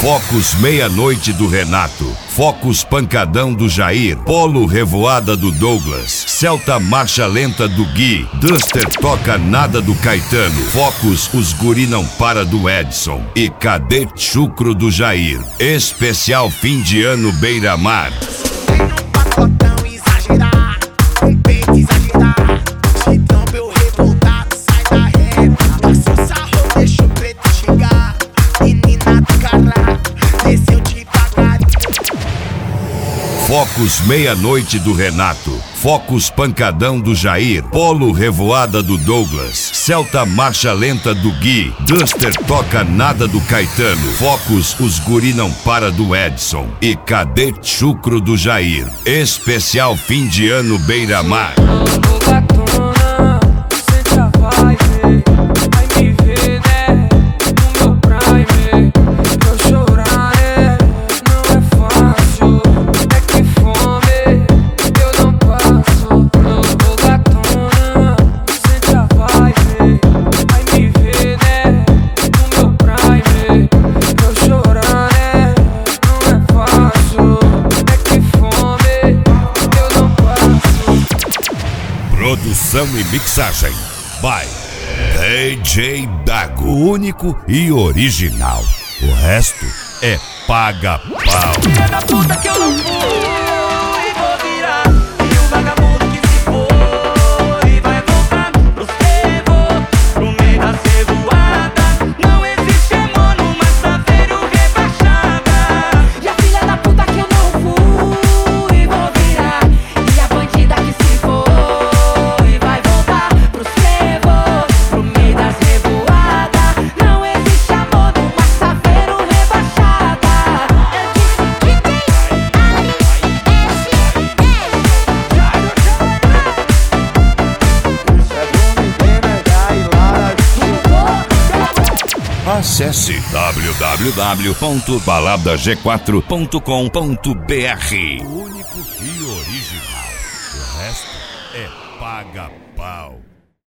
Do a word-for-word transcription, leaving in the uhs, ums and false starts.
Focus Meia-Noite do Renato, Focus Pancadão do Jair, Polo Revoada do Douglas, Celta Marcha Lenta do Gui, Duster Toca Nada do Caetano, Focus Os Guri Não Para do Edson e Cadê Chucro do Jair. Especial fim de ano Beira-Mar. Focus Meia-Noite do Renato, Focus Pancadão do Jair, Polo Revoada do Douglas, Celta Marcha Lenta do Gui, Duster Toca Nada do Caetano, Focus Os Guri Não Para do Edson e Cadê Chucro do Jair. Especial fim de ano Beira-Mar. Produção e mixagem by D J Dago, o único e original. O resto é paga pau. Filha da puta que eu não fui, vou virar. E o vagabundo que se foi vai voltar pros fervos, pro meio da revoada. Não existe amor numa saveiro rebaixada. E a filha da puta que eu não fui, vou virar. E a bandida que se foi Acesse w w w ponto balada g quatro ponto com ponto b r. O único e original. O resto é paga pau.